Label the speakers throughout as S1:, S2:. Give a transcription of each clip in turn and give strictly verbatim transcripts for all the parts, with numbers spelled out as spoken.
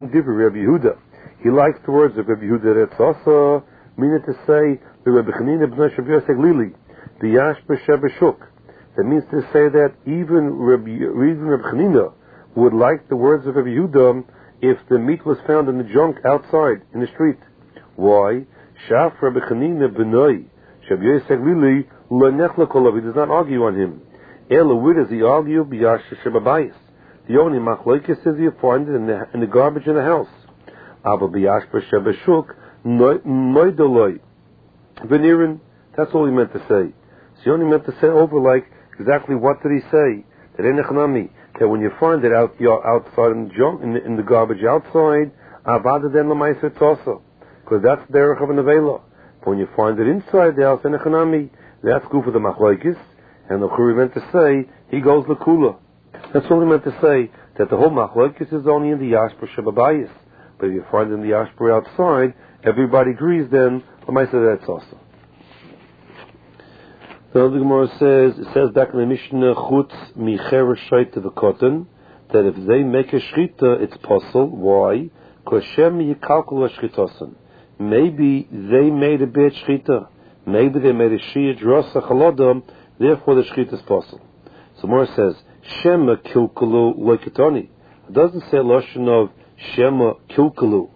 S1: Divri Rabbi Yehuda. He likes the words of Rabbi Yehuda. That's also meaning to say the Rabbi Chanina b'nai Shabbi Yosef Lili, the Yash b'Shebeshuk. That means to say that even Rabbi, even Rabbi Chanina would like the words of Rabbi Yehuda if the meat was found in the junk outside in the street. Why? Shaf Rabbi Chanina b'nai Shabbi Yosef Lili le'nechla kolav. He does not argue on him. Ela, where does he argue? B'Yash Shebabayis. The only machlokes is you find it in the, in the garbage in the house. Ava b'Yash b'Shebeshuk noidoloi v'nirin. That's all he meant to say. So he only meant to say over like exactly what did he say? That enechnami. That when you find it out, you're outside in the junk, in the, in the garbage outside, avada den l'maiser also, because that's the derech of an avela. But when you find it inside the house, enechnami, that's good for the machlokes. And the Churi meant to say he goes l'kula. That's all he meant to say, that the whole machlokes is only in the yashper shebabayis. But if you find it in the yashper outside, everybody agrees then, l'maiser that's also. The other Gemara says, it says back in the Mishnah, chutz micher shaita v'koten, that if they make a shchita, it's possible. Why? Because Shem yikalkul shchitosan. Maybe they made a bad shchita. Maybe they made a shiyah drosa chalodam, therefore the shchita is possible. So Gemara says, Shema kilkulu loiketoni. It doesn't say lashon of Shema kilkulu.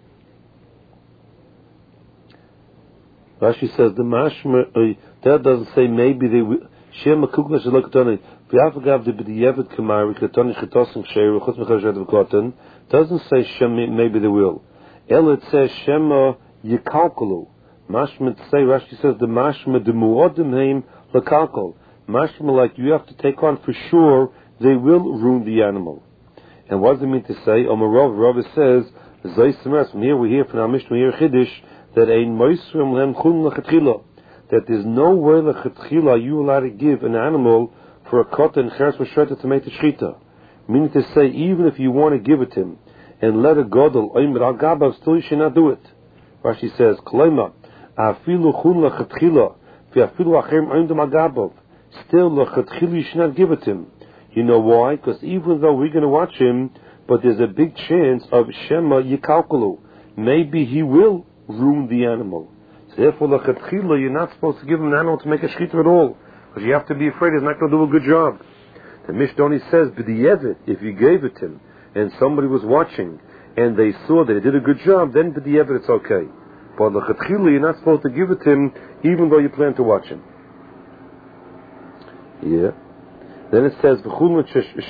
S1: Rashi says the mashma uh, that doesn't say maybe they will. Shema kilkulu loiketoni. V'afagav de b'diyevet kamari ketoni chitosim sheir chutz mechashet v'koten. Doesn't say Shema maybe they will. Ela it says Shema yikalkulu. Mashma to say Rashi says the mashma de muodim heim lakalkul. Mashma like you have to take on for sure they will ruin the animal. And what does it mean to say? Omarov Rav says Zaysemes. From here we hear from our Mishnah here Chiddush that ein moisrim lem chun lechatchila, that there's no way lechatchila are you allowed to give an animal for a kota and cheres v'shreita to make the shchita. Meaning to say even if you want to give it to him and let it godel oimer al gabav, still you should not do it. Rashi says kloima afilu chun lechatchila v'afilu achem oimdem al gabav. Still lechatchila you should not give it to him. You know why? Because even though we're going to watch him, but there's a big chance of Shema yikalkulu. Maybe he will ruin the animal. So therefore, l'chatchila, you're not supposed to give him an animal to make a shchita at all, because you have to be afraid he's not going to do a good job. The Mishnah only says, b'diyevet, if you gave it to him, and somebody was watching, and they saw that he did a good job, then b'diyevet it's okay. But l'chatchila, you're not supposed to give it to him, even though you plan to watch him. Yeah. Then it says, whoever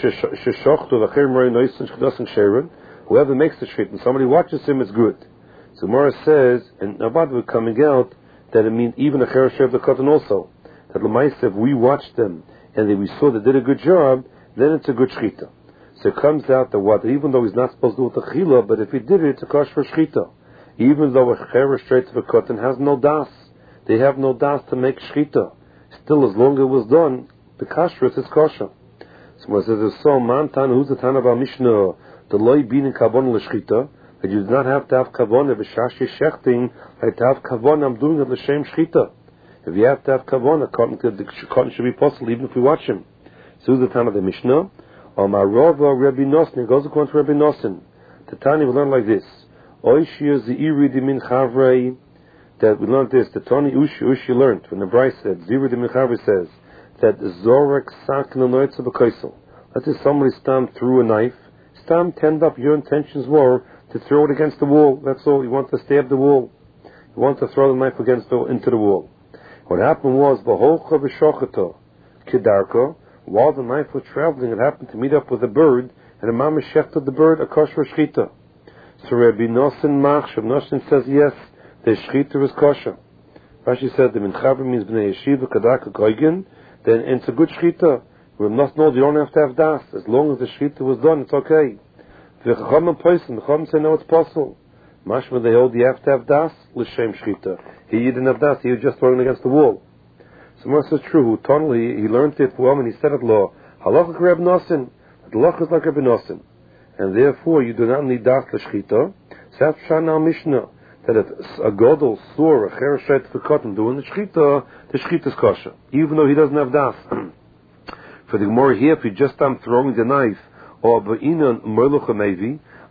S1: makes the shchita and somebody watches him is good. So Gemara says, and Abad was coming out, that it means even a chereshev the cotton also. That l'maisa, if we watched them and then we saw they did a good job, then it's a good shchita. So it comes out that what, even though he's not supposed to do it the chila, but if he did it, it's a kosher shchita. Even though a chereshev the cotton has no das, they have no das to make shchita. Still, as long as it was done, the kashrus is kosher. So when it says, so mantan, who's the tan of our Mishnah, the loy bin in kavon l'shchita, that you do not have to have kavon if shashi shechting, like to have kavon, I'm doing it l'shem shchita. If you have to have kavon, the cotton, the cotton should be possible even if we watch him. So who's the tan of the Mishnah? Omar Rava Rabbi Nosson, it goes according to Rabbi Nosson. The Tani we learn like this. Oishia ze'iri dimin chavrei, that we learned this, the Tani Ushi, Ushi learned, when the Bryce said, ze'iri dimin chavrei says, that Zorek sak noitza b'koisel. Let's say somebody stam threw a knife. Stam tend up. Your intentions were to throw it against the wall. That's all. You want to stab the wall. You want to throw the knife against the, into the wall. What happened was v'holcha v'shochata kedarka. While the knife was traveling, it happened to meet up with a bird, and the mama shechted the bird a kosher shchita. So Rabbi Nosson Mach, Rabbi Nosson says yes, the shchita is kosher. Rashi said the minchaber means b'nei yeshiva kedarka goygen. Then it's a good shchita. We must know you don't have to have das. As long as the shchita was done, it's okay. The chacham person, the chacham say no, it's possible. Mashma they hold you have to have das l'shem shchita. He didn't have das. He was just throwing against the wall. So Moshe is true. Tonally, he learned it for him and he said it law. Halachah Reb Nosson. The halachah is like Reb Nosson, and therefore you do not need das l'shchita. So that's Shana Mishnah. That if a godel saw a chereshet for cotton doing the shchita, the shchita is kosher, even though he doesn't have das. For the Gemara here, if you just am throwing the knife, or b'inan merluch hamevi,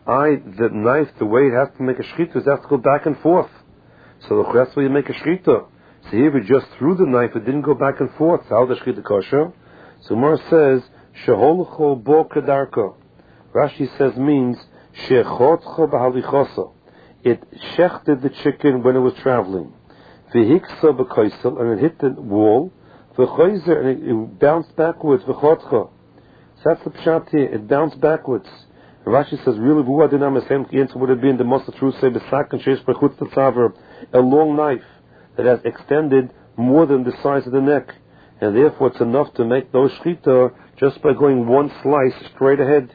S1: I, the knife, the way it has to make a shchita is it has to go back and forth. So that's why you make a shchita. So here we just threw the knife, it didn't go back and forth. How the shchita kosher? So Gemara says, Sheholcho bo kedarko. Rashi says means, Shechotcho b'halichoso. It shechted the chicken when it was traveling. V'hiksa b'koisel, and it hit the wall. V'choizer, and it, it bounced backwards. V'chotcho. So that's the pshat here. It bounced backwards. And Rashi says, really, v'hu adinam esem ki would have been the most true say b'sak and sheish b'chutz t'tzaver, a long knife that has extended more than the size of the neck, and therefore it's enough to make those shchita just by going one slice straight ahead.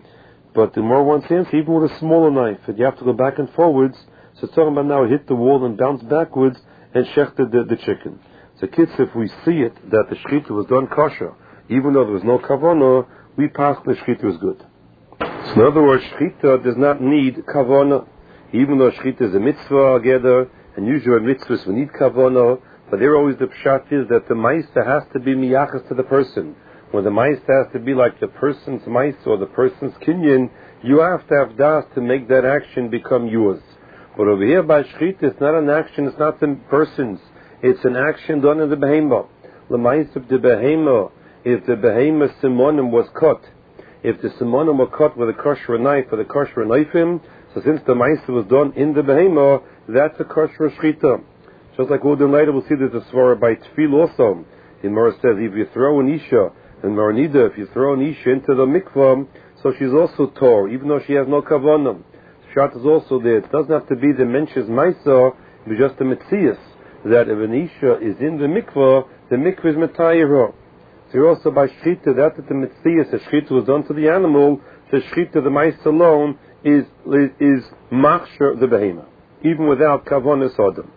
S1: But the more one sense, even with a smaller knife, and you have to go back and forwards. So it's talking about now it hit the wall and bounced backwards and shechted the, the chicken. So kids, if we see it that the shchita was done kosher, even though there was no kavanah, we pass the shchita was good. So in other words, shchita does not need kavanah, even though shchita is a mitzvah together, and usually in mitzvahs we need kavanah. But there always the pshat is that the ma'isa has to be miyachas to the person. When the ma'isa has to be like the person's ma'isa or the person's kinyan, you have to have das to make that action become yours. But over here by shchita, it's not an action, it's not the person's. It's an action done in the behemah. The ma'isa of the behemah, if the behemah simonim was cut, if the simonim were cut with a kosher knife or the kosher knifim, so since the ma'isa was done in the behemah, that's a kosher shchita. Just like we'll do later, we'll see there's a svara by tefil also. The Gemara says if you throw an isha, and Maranida, if you throw an isha into the mikvah, so she's also tor, even though she has no kavanah. Shat is also there. It doesn't have to be the mensh's maisa, but just the mitzias, that if an isha is in the mikvah, the mikvah is metayirah. So you're also by shchita, that that the mitzias, the shchita was done to the animal, the shchita, the maisa alone, is is, is machshir the behemah, even without kavanah sodom.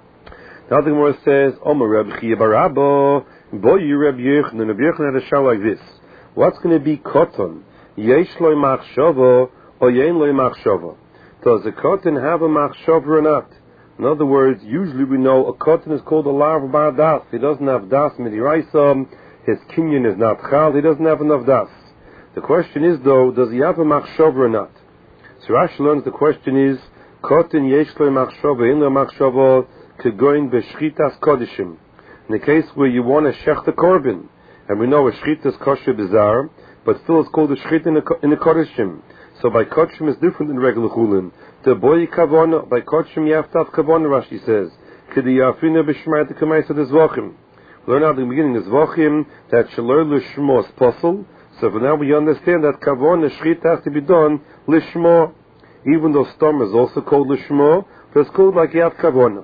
S1: Now the Gemara says, Omer Reb Chia bar Abba, Boy Reb Yochanan, Reb Yochanan had a shah like this. What's going to be cotton? Yesh loy machshava, or yein loy machshava? Does a cotton have a machshava or not? In other words, usually we know a cotton is called a larva bar das. He doesn't have das midiraisa, his kinyan is not chal, he doesn't have enough das. The question is though, does he have a machshava or not? So Rashi learns the question is, cotton yesh loy machshava, yein loy machshava, Kegoin b'shchitas kodishim. In the case where you want to shech the korban, and we know a shchitas kosher bizarre, but still it's called a shchit in the, in the kodishim. So by kodishim is different than regular chulin. The boy kavona, by kodishim you have to have kavona, Rashi says. Kedi yafina b'shmai the kamaisa des vochim. We learn out in the beginning is vochim, that shalor l'shmo is possible. So for now we understand that kavona shchit has to be done l'shmo. Even though stom is also called l'shmo, but it's called like you have kavona.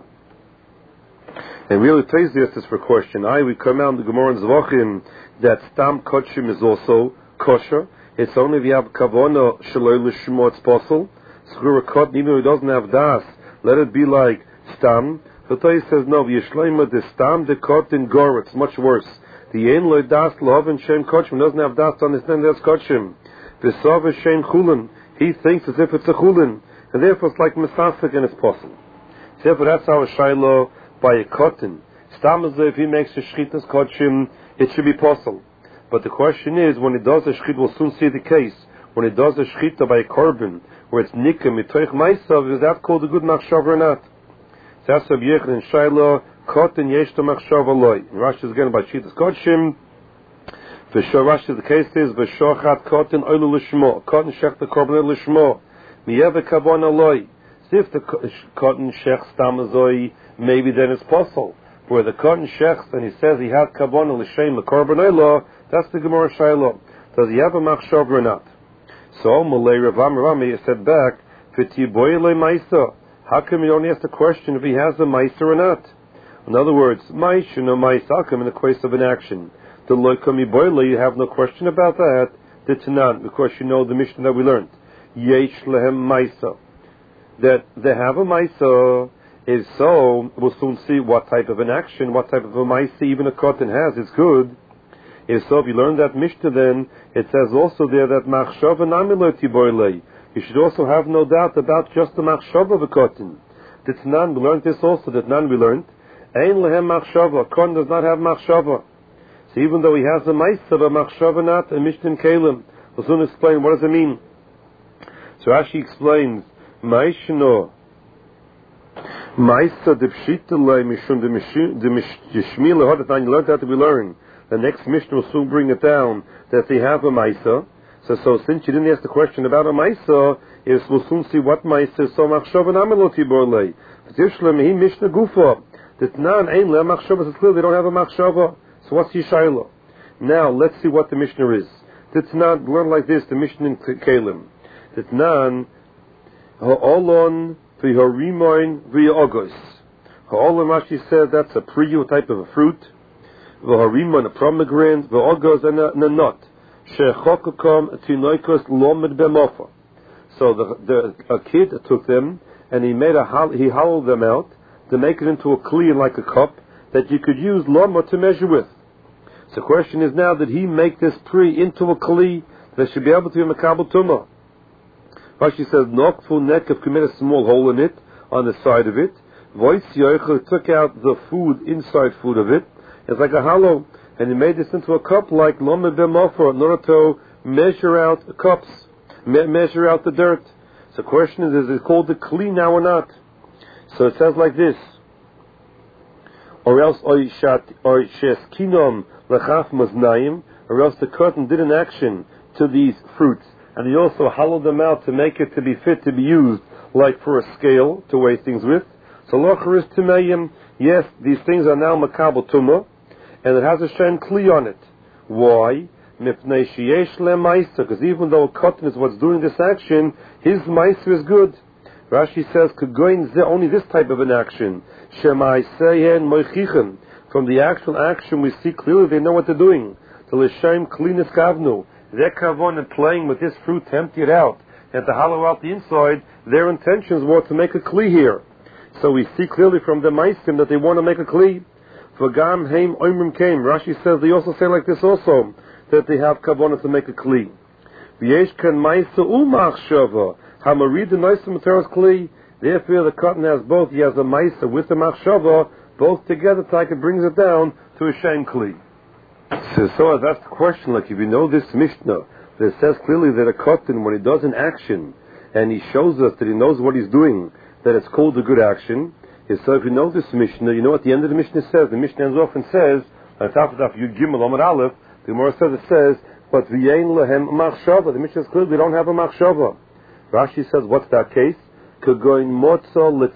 S1: And really, Tezias is for question. I we come out in the Gemara in Zvachim that stam kodshim is also kosher. It's only if you have kavona shaloi l'shmo it's possible. Schura kot, even if it doesn't have das, let it be like stam. The Tezias says no. Yishleima the stam the kot in gor. It's much worse. The ein loy das lohav shem kodshim doesn't have das to understand that's kodshim. The sov shem chulin. He thinks as if it's a chulin, and therefore it's like mesasik and it's possible. Therefore that's our shailo. By a cotton, Stamazah, if he makes a shchitas kodshim, it should be possible. But the question is, when he does a shchit, we'll soon see the case. When he does a shchita by a korban, where it's nikim mitoich ma'asav, is that called a good machshav or not? So that's Reb Yochanan Shaila, cotton yeshto machshav aloi. Rashi is again by shchitas kodshim. V'shor Rashi, the case is v'shochat cotton oilu l'shmo, cotton shech the korban l'shmo, miyeve kavon aloi. See if the cotton shech stamazoi, maybe then it's possible. Where the cotton shechs and he says he had kavanah l'shem l'korban olah, that's the Gemara Shaila. Does he have a machshav or not? So Malay Rav Amrami said back, "V'tiboy le ma'isa." How come you don't ask the question if he has a ma'isa or not? In other words, ma'isa no ma'isa. How come in the case of an action? The loikami boile, you have no question about that. The Tanan, because you know the Mishnah that we learned. Yesh lehem ma'isa. That they have a ma'isa. If so, we'll soon see what type of an action, what type of a ma'isa even a cotton has is good. If so, if you learn that Mishnah, then it says also there that machshava namiloti boilei. You should also have no doubt about just the machshava of a cotton. That Tanan, we learned this also. That Tanan we learned. Ein lehem machshava. Cotton does not have machshava. So even though he has a ma'isa, but machshava not, a Mishnah in Kalim, we'll soon explain what does it mean. So Rashi explains, Ma'ishno, Ma'isa de Pshitale Mishum de Mishmile Hodatani, you learned how to be learned. The next Mishnah will soon bring it down that they have a Ma'isa. So, so since you didn't ask the question about a Ma'isa, yes, we'll soon see what Ma'isa is. So Machshava Nameloti Borlei. V'tishlem Hi Mishnah Gufa. Ditnan Ein Le Machshava. It's clear they don't have a Machshava. So what's Yishayla? Now let's see what the Mishnah is. Ditnan, learn like this, the Mishnah in Kalim. Ditnan Ha'olon V'Harimoin V'Yogos. Ha'olon, Rashi said, that's a priyu type of a fruit. V'Harimon, a pomegranate. V'Ogos, and a, and a nut. She'chokakom Tinoikos Lomed Bemofa. So the, the a kid took them and he made a he hollowed them out to make it into a kli like a cup that you could use lama to measure with. So the question is now, did he make this pri into a kli that should be able to be makabel tumah? Rashi says nokfu nekav commit a small hole in it on the side of it. Voice yoichel took out the food inside food of it. It's like a hollow, and he made this into a cup like lama bemofa in order to measure out cups. Me- measure out the dirt. So the question is, is it called the kli now or not? So it says like this. Or else or sheskinom lechaf maznayim, or else the curtain did an action to these fruits, and he also hollowed them out to make it to be fit to be used, like for a scale to weigh things with. So locher is timeyim. Yes, these things are now makabel tumah, and it has a shem kli on it. Why? Because even though a cotton is what's doing this action, his ma'aser is good. Rashi says, only this type of an action. From the actual action, we see clearly they know what they're doing. The l'shem klinis kavnu. Their kavon and playing with this fruit to empty it out and to hollow out the inside, their intentions were to make a kli here. So we see clearly from the ma'asim that they want to make a kli. V'gam heim oimrim came. Rashi says they also say like this also, that they have kavanah to make a kli. V'yesh kan ma'isa u'machshava. Hamarid the nice materials kli. Therefore the cotton has both. He has a ma'isa with the machshava, both together. Taika brings it down to a shem kli. So, so that's the question. Like if you know this Mishnah, that says clearly that a cotton, when he does an action, and he shows us that he knows what he's doing, that it's called a good action. Is so if you know this Mishnah, you know what the end of the Mishnah says. The Mishnah ends off and says, on top of that, Yud Gimel Amud Aleph, the Gemara says, it says, but v'yein lehem machshava. The Mishnah is clear, they don't have a machshava. Rashi says, what's that case? Kagoin motza